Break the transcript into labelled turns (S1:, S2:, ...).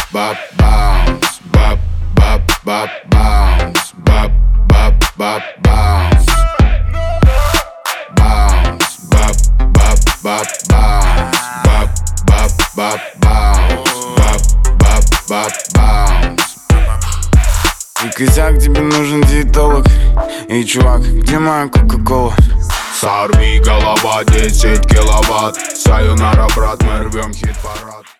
S1: bop, bounce, bop, bop, bop, bounce, bop, bop, bop, bounce, bounce, bop, bop, bop, bounce, bop, bop, bop, bounce, bop, bop, bop, bounce.
S2: И косяк, тебе нужен диетолог. Эй, чувак, где моя кока-кола?
S1: Сорви голова, 10 киловатт. Сайонара, брат, мы рвем хит-парад.